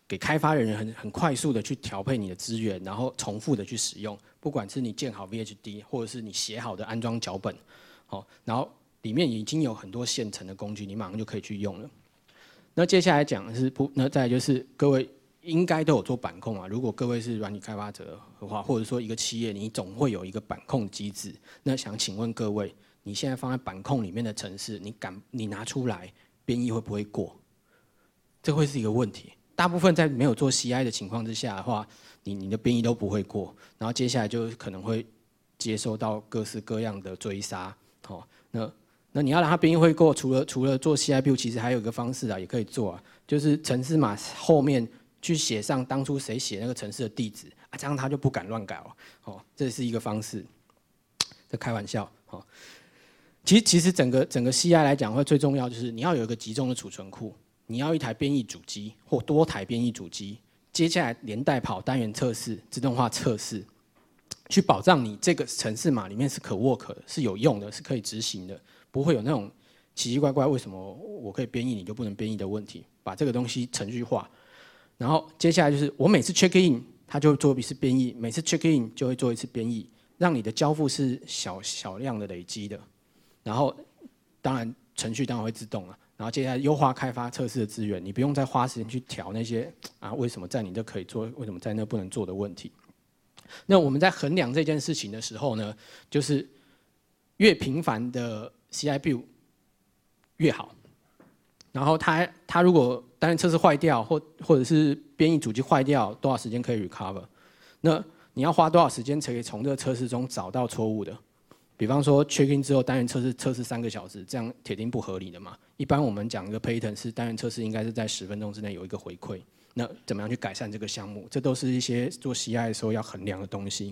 给开发人员很很快速的去调配你的资源，然后重复的去使用，不管是你建好 V H D， 或者是你写好的安装脚本，好，然后里面已经有很多现成的工具，你马上就可以去用了。那接下来讲的是不，那再来就是各位应该都有做板控啊。如果各位是软体开发者的话，或者说一个企业，你总会有一个板控机制。那想请问各位，你现在放在板控里面的程式，你敢你拿出来编译会不会过？这会是一个问题。大部分在没有做 C I 的情况之下的话，你你的编译都不会过，然后接下来就可能会接收到各式各样的追杀。好、哦，那那你要让它编译会过，除了除了做 C I build， 其实还有一个方式啊，也可以做啊，就是程式码后面去写上当初谁写那个程式的地址啊，这样他就不敢乱改哦。哦，这是一个方式，这开玩笑。哦，其实其实整个整个 C I 来讲，会最重要就是你要有一个集中的储存库。你要一台编译主机或多台编译主机，接下来连带跑单元测试、自动化测试，去保障你这个程式码里面是可 work 的、是有用的、是可以执行的，不会有那种奇奇怪怪为什么我可以编译你就不能编译的问题。把这个东西程序化，然后接下来就是我每次 check in， 它就会做一次编译；每次 check in 就会做一次编译，让你的交付是小小量的累积的。然后当然程序当然会自动了。然后接下来优化开发测试的资源，你不用再花时间去调那些啊为什么在你这可以做，为什么在那不能做的问题。那我们在衡量这件事情的时候呢，就是越频繁的 C I build 越好。然后它它如果单元测试坏掉，或或者是编译主机坏掉，多少时间可以 recover？ 那你要花多少时间才可以从这个测试中找到错误的？比方说 check in 之后单元测试测试三个小时，这样铁定不合理的嘛。一般我们讲一个 pattern 是单元测试应该是在十分钟之内有一个回馈。那怎么样去改善这个项目？这都是一些做 C I 的时候要衡量的东西。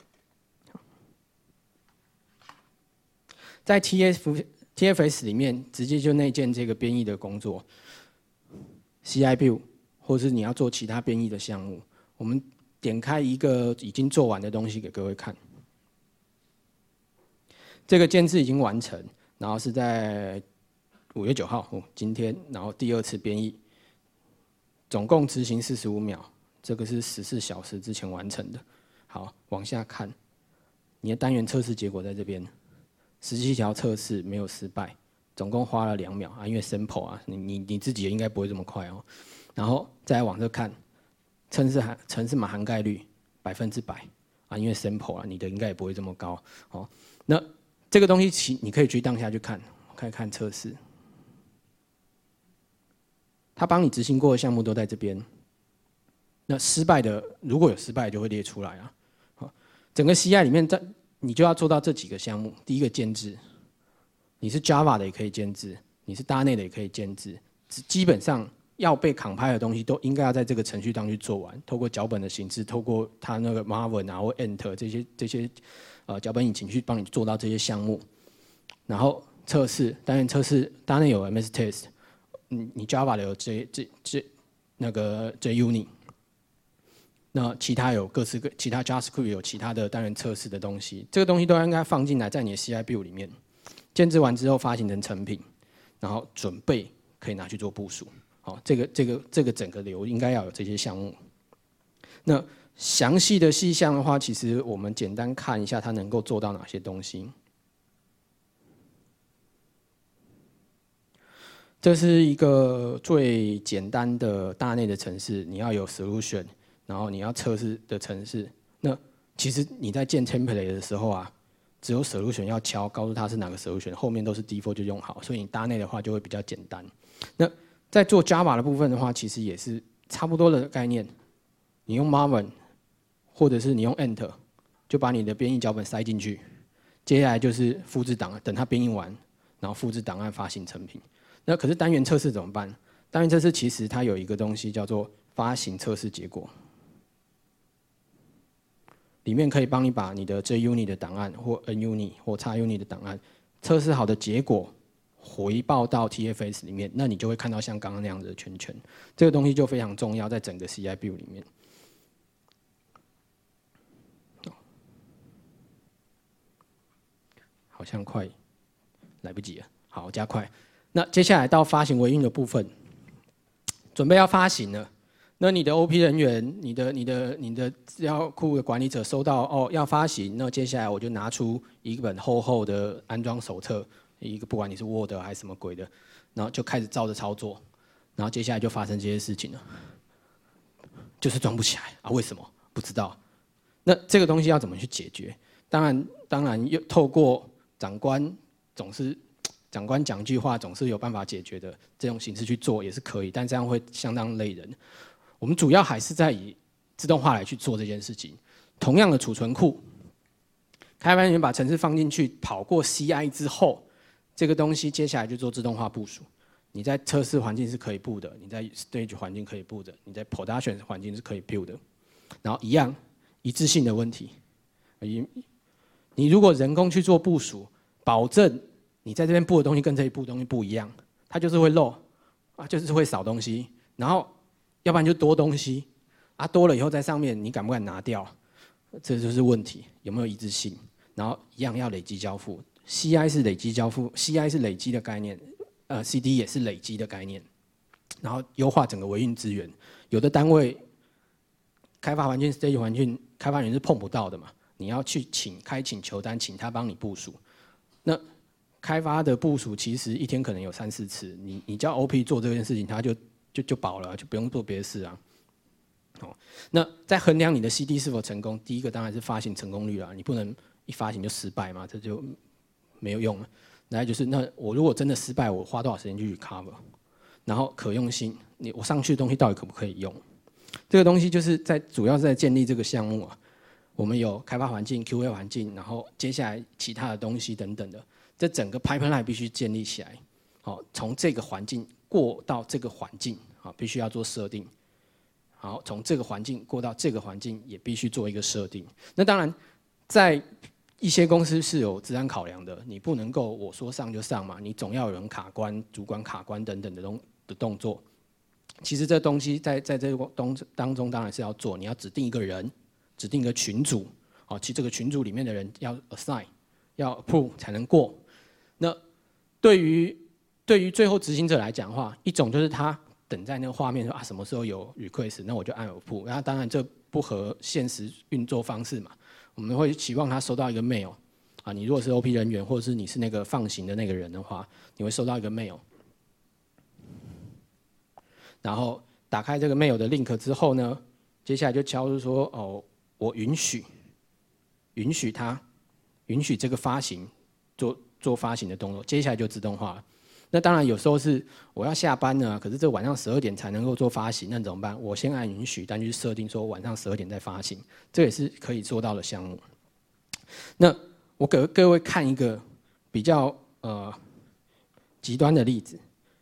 在 T F T F S 里面直接就内建这个编译的工作 ，C I build 或是你要做其他编译的项目，我们点开一个已经做完的东西给各位看。这个建制已经完成，然后是在五月九号，哦，今天，然后第二次编译，总共执行四十五秒，这个是十四小时之前完成的。好，往下看，你的单元测试结果在这边，十七条测试没有失败，总共花了两秒啊，因为 sample 啊，你你你自己也应该不会这么快哦。然后再来往这看，程式涵程式码涵盖率百分之百啊，因为 sample 啊，你的应该也不会这么高哦。那这个东西其你可以去当下去看，看看测试。他帮你执行过的项目都在这边。那失败的，如果有失败就会列出来啊。好，整个 C I 里面，你就要做到这几个项目。第一个建制，你是 Java 的也可以建制，你是 .NET 的也可以建制，基本上要被 compile 的东西都应该要在这个程序当中去做完。透过脚本的形式，透过它那个 Maven 啊或 Enter 这些这些。呃，脚本引擎去帮你做到这些项目，然后测试，单元测试，当然有 M S Test， 你你 Java 的有 J J J 那个 JUnit， 那其他有各式各其他 JavaScript 有其他的单元测试的东西，这个东西都应该放进来在你的 C I build 里面，建制完之后发行成成品，然后准备可以拿去做部署。好，这个这个这个整个流应该要有这些项目。那详细的细项的话，其实我们简单看一下它能够做到哪些东西。这是一个最简单的大内的程式，你要有 solution， 然后你要测试的程式。那其实你在建 template 的时候啊，只有 solution 要敲，告诉它是哪个 solution， 后面都是 default 就用好，所以你大内的话就会比较简单。那在做 Java 的部分的话，其实也是差不多的概念，你用 Maven。或者是你用 Enter， 就把你的编译脚本塞进去，接下来就是复制档案，等它编译完，然后复制档案发行成品。那可是单元测试怎么办？单元测试其实它有一个东西叫做发行测试结果，里面可以帮你把你的 JUnit 的档案或 NUnit 或 XUnit 的档案测试好的结果回报到 T F S 里面，那你就会看到像刚刚那样子的圈圈。这个东西就非常重要，在整个 C I build 里面。好像快来不及了，好，加快。那接下来到发行维运的部分，准备要发行了。 那你的 O P 人员，你的、你的、你的资料库的管理者收到哦要发行，那接下来我就拿出一本厚厚的安装手册，一个不管你是 Word 还是什么鬼的，然后就开始照着操作，然后接下来就发生这些事情了，就是装不起来啊？为什么？不知道。那这个东西要怎么去解决？当然，当然又透过长官总是。长官讲句话总是有办法解决的，这种形式去做也是可以，但这样会相当累人。我们主要还是在以自动化来去做这件事情。同样的储存库，开发人员把程式放进去，跑过 C I 之后，这个东西接下来就做自动化部署。你在测试环境是可以 build 的，你在 stage 环境可以 build 的，你在 production 环境是可以 build 的。然后一样一致性的问题，你如果人工去做部署，保证你在这边布的东西跟这一步东西不一样，它就是会漏，啊，就是会少东西，然后要不然就多东西，啊，多了以后在上面你敢不敢拿掉，这就是问题，有没有一致性？然后一样要累积交付 ，C I 是累积交付 ，C I 是累积的概念，呃 ，C D 也是累积的概念，然后优化整个维运资源，有的单位开发环境、stage 环境，开发人员是碰不到的嘛，你要去请开请求单，请他帮你部署，那。开发的部署其实一天可能有三四次，你你叫 O P 做这件事情，他就就就饱了，就不用做别的事啊。哦，那在衡量你的 C D 是否成功，第一个当然是发行成功率啦，你不能一发行就失败嘛，这就没有用了。然后就是，那我如果真的失败，我花多少时间去 recover？ 然后可用性，你我上去的东西到底可不可以用？这个东西就是在主要是在建立这个项目啊。我们有开发环境、Q A 环境，然后接下来其他的东西等等的。这整个 pipeline 必须建立起来，好，从这个环境过到这个环境，好，必须要做设定。好，从这个环境过到这个环境也必须做一个设定。那当然，在一些公司是有治安考量的，你不能够我说上就上嘛，你总要有人卡关、主管卡关等等的动的动作。其实这东西在在这个东当中当然是要做，你要指定一个人，指定一个群组，好，其实这个群组里面的人要 assign， 要 approve 才能过。那对于对于最后执行者来讲的话，一种就是他等在那个画面说啊什么时候有 request， 那我就按 approve。然后当然这不合现实运作方式嘛，我们会期望他收到一个 mail， 啊，你如果是 O P 人员或者是你是那个放行的那个人的话，你会收到一个 mail， 然后打开这个 mail 的 link 之后呢，接下来就敲就是说哦，我允许允许他允许这个发行做。做发行的动作，接下来就自动化了。那当然有时候是我要下班了，可是这晚上十二点才能够做发行，那怎么办？我先按允许，但去设定说晚上十二点再发行，这也是可以做到的项目。那我给各位看一个比较呃极端的例子。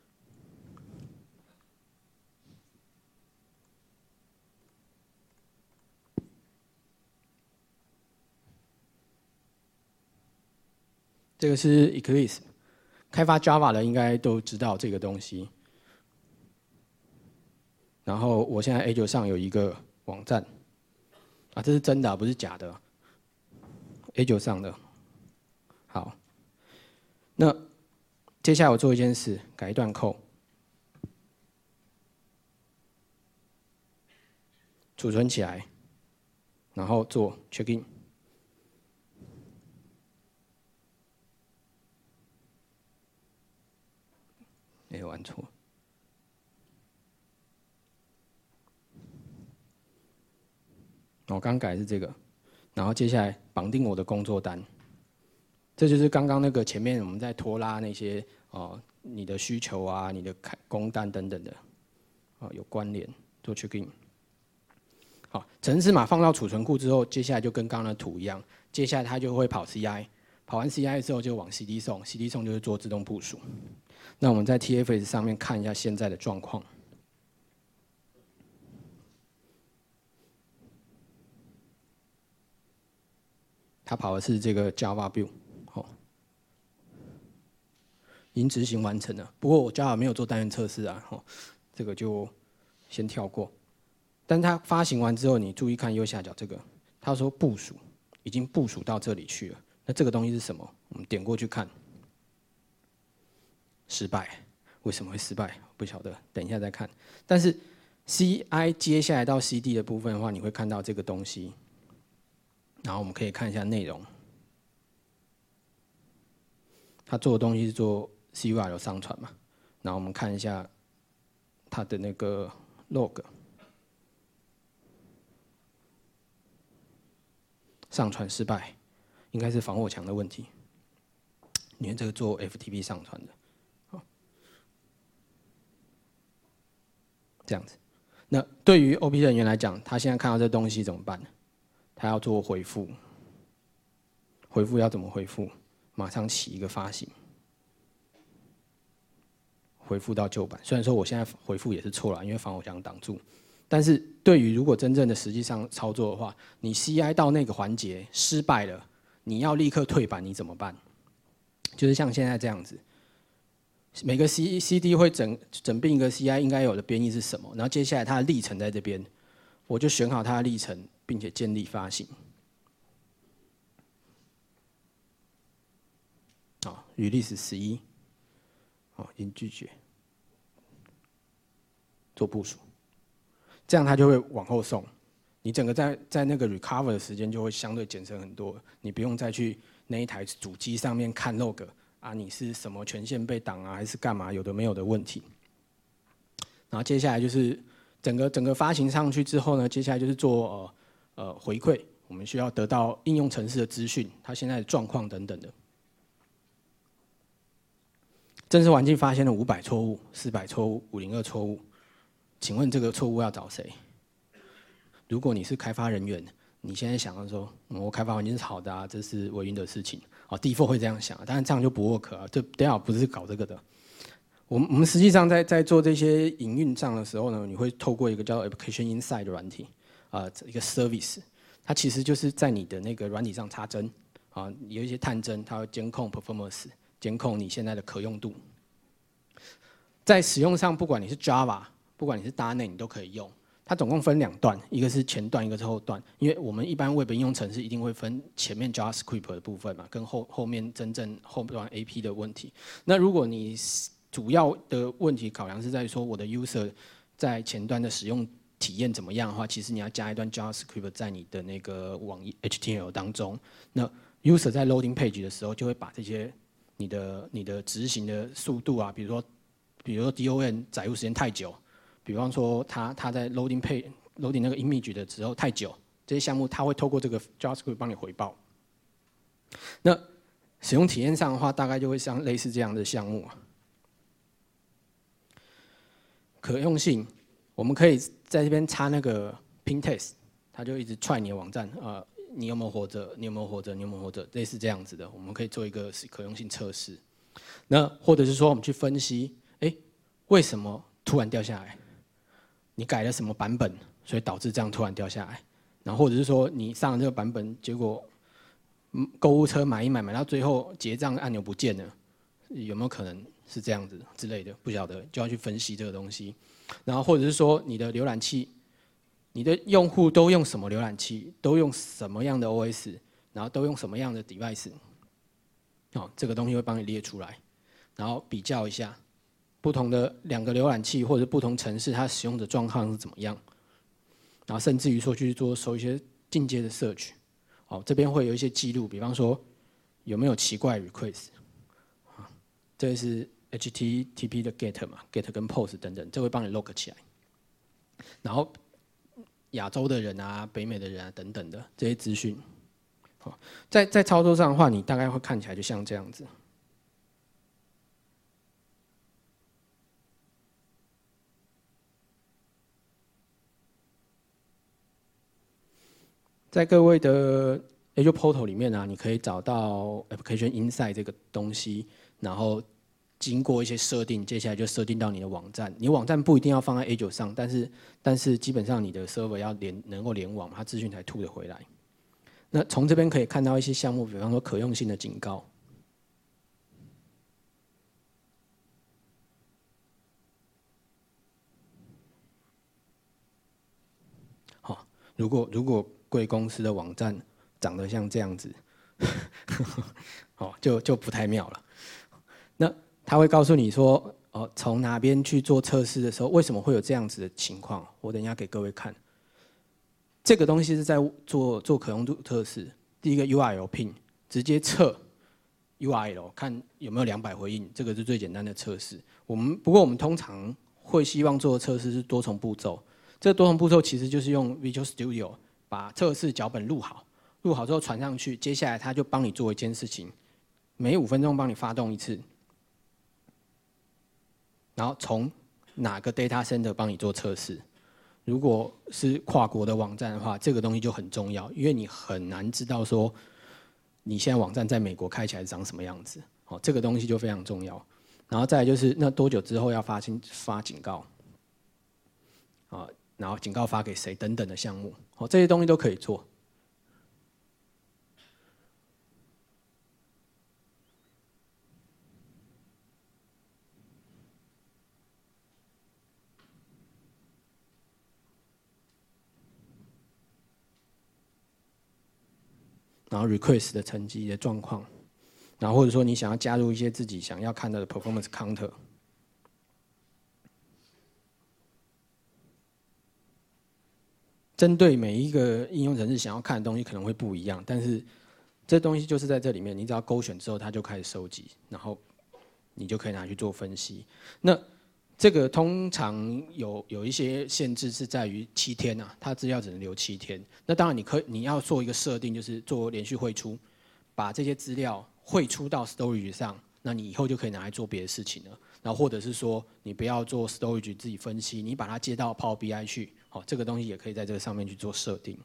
这个是 Eclipse， 开发 Java 的应该都知道这个东西。然后我现在 Azure 上有一个网站，啊，这是真的，不是假的 ，Azure 上的。好，那接下来我做一件事，改一段 code， 储存起来，然后做 check in。没有按错。我刚改的是这个，然后接下来绑定我的工作单，这就是刚刚那个前面我们在拖拉那些哦，你的需求啊、你的开工单等等的，哦有关联做 check in。好，程式码放到储存库之后，接下来就跟刚刚的图一样，接下来它就会跑 C I， 跑完 C I 之后就往 C D 送 ，C D 送就是做自动部署。那我们在 T F S 上面看一下现在的状况。它跑的是这个 Java build， 哦，已经执行完成了。不过我 Java 没有做单元测试啊，哦，这个就先跳过。但它发行完之后，你注意看右下角这个，它说部署已经部署到这里去了。那这个东西是什么？我们点过去看。失败，为什么会失败？不晓得，等一下再看。但是 C I 接下来到 C D 的部分的话，你会看到这个东西，然后我们可以看一下内容。他做的东西是做 C U R L 上传嘛，然后我们看一下他的那个 log， 上传失败，应该是防火墙的问题，因为这个做 F T P 上传的，好，这样子。那对于 O P 人员来讲，他现在看到这东西怎么办？他要做回复，回复要怎么回复？马上起一个发行，回复到旧版。虽然说我现在回复也是错了，因为防火墙挡住，但是对于如果真正的实际上操作的话，你 C I 到那个环节失败了，你要立刻退版，你怎么办？就是像现在这样子。每个 C C D 会整整并一个 C I 应该有的编译是什么？然后接下来它的历程在这边，我就选好它的历程，并且建立发行。好 ，release 十一，好，已经拒绝，做部署，这样它就会往后送。你整个在在那个 recover 的时间就会相对减省很多，你不用再去那一台主机上面看 log。啊，你是什么权限被挡啊，还是干嘛？有的没有的问题。然后接下来就是整个整个发行上去之后呢，接下来就是做呃呃回馈，我们需要得到应用程式的资讯，它现在的状况等等的。正式环境发现了五百错误、四百错误、五零二错误，请问这个错误要找谁？如果你是开发人员，你现在想要说，嗯、我开发环境是好的啊，这是微云的事情。哦 ，default 会这样想，但是这样就不 work 啊，这 Dell 不是搞这个的。我们我们实际上在在做这些营运上的时候呢，你会透过一个叫 Application Insight 的软体，啊、呃，一个 service， 它其实就是在你的那个软体上插针，啊，有一些探针，它会监控 performance， 监控你现在的可用度。在使用上，不管你是 Java， 不管你是 .dot net， 你都可以用。它总共分两段，一个是前段，一个是后段。因为我们一般 Web 应用程式一定会分前面 JavaScript 的部分嘛，跟后后面真正后段 A P 的问题。那如果你主要的问题考量是在说我的 user 在前端的使用体验怎么样的话，其实你要加一段 JavaScript 在你的那个网页 H T M L 当中。那 user 在 loading page 的时候，就会把这些你的你的执行的速度啊，比如说比如说 D O N 载入时间太久。比方说他，他在 loading page loading 那个 image 的时候太久，这些项目他会透过这个 JavaScript 帮你回报。那使用体验上的话，大概就会像类似这样的项目啊。可用性，我们可以在这边插那个 pin test， 它就一直踹你的网站，呃，你有没有活着？你有没有活着？你有没有活着？类似这样子的，我们可以做一个可用性测试。那或者是说，我们去分析，哎，为什么突然掉下来？你改了什么版本，所以导致这样突然掉下来？然后或者是说你上了这个版本，结果购物车买一买买到最后结账按钮不见了，有没有可能是这样子之类的？不晓得，就要去分析这个东西。然后或者是说你的浏览器，你的用户都用什么浏览器，都用什么样的 O S， 然后都用什么样的 device， 哦，这个东西会帮你列出来，然后比较一下。不同的两个浏览器或者不同城市，它使用的状况是怎么样？然后甚至于说去做收一些进阶的 search， 好，这边会有一些记录，比方说有没有奇怪 request， 啊，这是 H T T P 的 get 嘛 ，get 跟 post 等等，这会帮你 log 起来。然后亚洲的人啊、北美的人啊等等的这些资讯，好，在在操作上的话，你大概会看起来就像这样子。在各位的 Azure Portal 里面啊，你可以找到 Application Insight 这个东西，然后经过一些设定，接下来就设定到你的网站。你网站不一定要放在 Azure 上，但是但是基本上你的 server 要连能够联网，它资讯才吐得回来。那从这边可以看到一些项目，比方说可用性的警告。好，如果如果贵公司的网站长得像这样子，哦，就就不太妙了。那他会告诉你说， 哦，从哪边去做测试的时候，为什么会有这样子的情况？我等一下给各位看。这个东西是在做做可用度测试。第一个 U R L pin 直接测 U R L， 看有没有两百回应，这个是最简单的测试。我们不过我们通常会希望做的测试是多重步骤。这个多重步骤其实就是用 Visual Studio 把测试脚本录好，录好之后传上去，接下来它就帮你做一件事情，每五分钟帮你发动一次，然后从哪个 data center 帮你做测试。如果是跨国的网站的话，这个东西就很重要，因为你很难知道说你现在网站在美国开起来长什么样子，好，这个东西就非常重要。然后再来就是那多久之后要发警发警告，啊，然后警告发给谁等等的项目，好，这些东西都可以做。然后 request 的成绩的状况，然后或者说你想要加入一些自己想要看到的 performance counter。针对每一个应用程式想要看的东西可能会不一样，但是这东西就是在这里面，你只要勾选之后，它就开始收集，然后你就可以拿去做分析。那这个通常有有一些限制是在于七天啊，它资料只能留七天。那当然你可以你要做一个设定，就是做连续汇出，把这些资料汇出到 storage 上，那你以后就可以拿来做别的事情了。然后或者是说你不要做 storage 自己分析，你把它接到 Power B I 去，好，这个东西也可以在这个上面去做设定。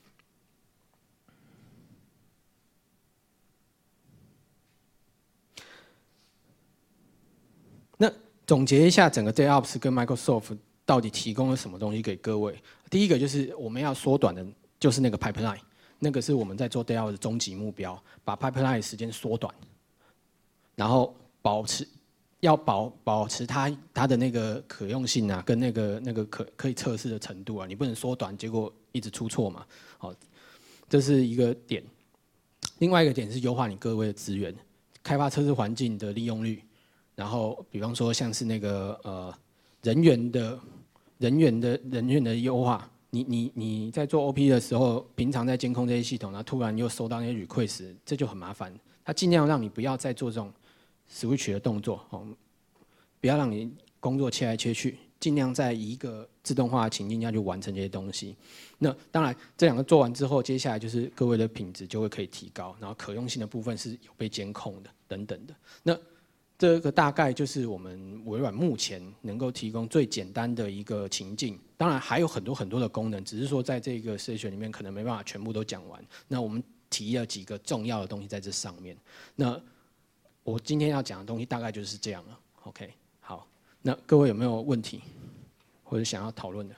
那总结一下整个 DevOps 跟 Microsoft 到底提供了什么东西给各位？第一个就是我们要缩短的，就是那个 pipeline， 那个是我们在做 DevOps 的终极目标，把 pipeline 的时间缩短，然后保持要保保持它它的那个可用性啊，跟那个那个可可以测试的程度啊，你不能缩短，结果一直出错嘛。好，这是一个点。另外一个点是优化你各位的资源，开发测试环境的利用率。然后，比方说像是那个呃人员的、人员的人员的优化，你你你在做 O P 的时候，平常在监控这些系统，然后突然又收到那些 request， 这就很麻烦。它尽量让你不要再做这种 switch 的动作，哦，不要让你工作切来切去，尽量在一个自动化的情境下去完成这些东西。那当然，这两个做完之后，接下来就是各位的品质就会可以提高，然后可用性的部分是有被监控的等等的。那这个大概就是我们微软目前能够提供最简单的一个情境，当然还有很多很多的功能，只是说在这个 session 里面可能没办法全部都讲完。那我们提了几个重要的东西在这上面。那我今天要讲的东西大概就是这样了。OK， 好，那各位有没有问题或者想要讨论的？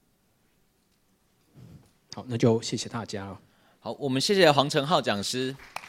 好，那就谢谢大家了。 好，我们谢谢黄承浩讲师。